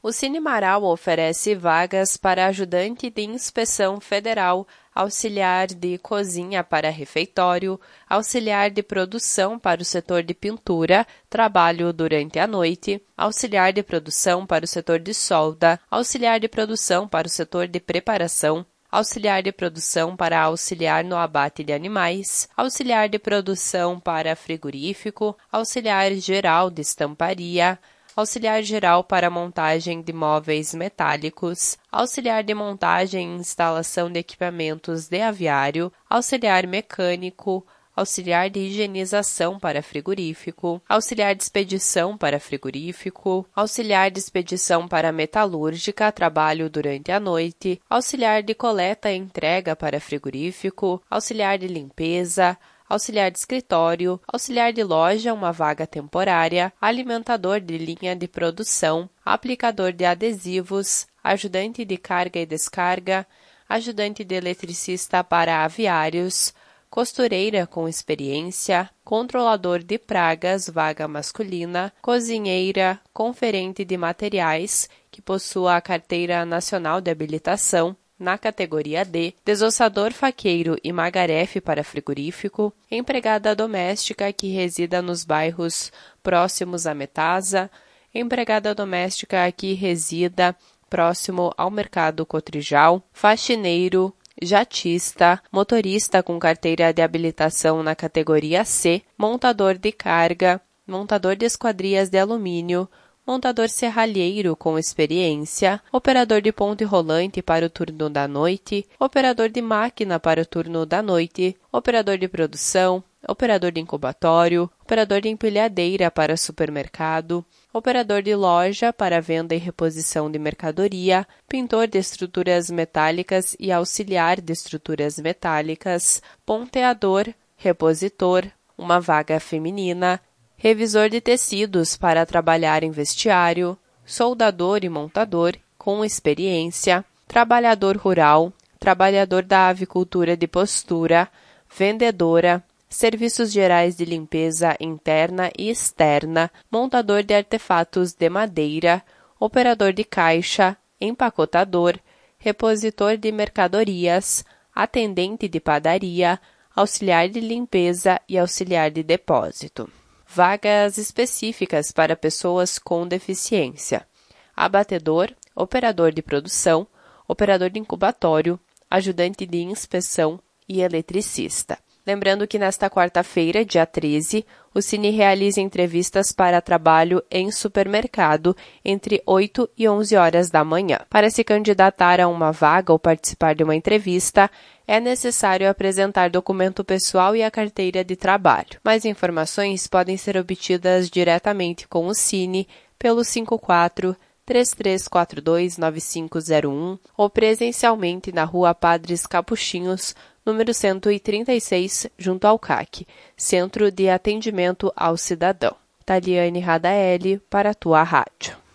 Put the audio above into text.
O Cine Marau oferece vagas para ajudante de inspeção federal, auxiliar de cozinha para refeitório, auxiliar de produção para o setor de pintura, trabalho durante a noite, auxiliar de produção para o setor de solda, auxiliar de produção para o setor de preparação, auxiliar de produção para auxiliar no abate de animais, auxiliar de produção para frigorífico, auxiliar geral de estamparia, auxiliar geral para montagem de móveis metálicos, auxiliar de montagem e instalação de equipamentos de aviário, auxiliar mecânico, auxiliar de higienização para frigorífico, auxiliar de expedição para frigorífico, auxiliar de expedição para metalúrgica, trabalho durante a noite, auxiliar de coleta e entrega para frigorífico, auxiliar de limpeza, auxiliar de escritório, auxiliar de loja, uma vaga temporária, alimentador de linha de produção, aplicador de adesivos, ajudante de carga e descarga, ajudante de eletricista para aviários, costureira com experiência, controlador de pragas, vaga masculina, cozinheira, conferente de materiais, que possua a Carteira Nacional de Habilitação, na categoria D, desossador faqueiro e magarefe para frigorífico, empregada doméstica que resida nos bairros próximos à Metasa, empregada doméstica que resida próximo ao Mercado Cotrijal, faxineiro, jatista, motorista com carteira de habilitação na categoria C, montador de carga, montador de esquadrias de alumínio, montador serralheiro com experiência, operador de ponte rolante para o turno da noite, operador de máquina para o turno da noite, operador de produção, operador de incubatório, operador de empilhadeira para supermercado, operador de loja para venda e reposição de mercadoria, pintor de estruturas metálicas e auxiliar de estruturas metálicas, ponteador, repositor, uma vaga feminina, revisor de tecidos para trabalhar em vestiário, soldador e montador com experiência, trabalhador rural, trabalhador da avicultura de postura, vendedora, serviços gerais de limpeza interna e externa, montador de artefatos de madeira, operador de caixa, empacotador, repositor de mercadorias, atendente de padaria, auxiliar de limpeza e auxiliar de depósito. Vagas específicas para pessoas com deficiência: abatedor, operador de produção, operador de incubatório, ajudante de inspeção e eletricista. Lembrando que nesta quarta-feira, dia 13, o Cine realiza entrevistas para trabalho em supermercado entre 8 e 11 horas da manhã. Para se candidatar a uma vaga ou participar de uma entrevista, é necessário apresentar documento pessoal e a carteira de trabalho. Mais informações podem ser obtidas diretamente com o Cine pelo 54-3342-9501 ou presencialmente na Rua Padres Capuchinhos, número 136, junto ao CAC, Centro de Atendimento ao Cidadão. Taliane Radaeli, para a tua rádio.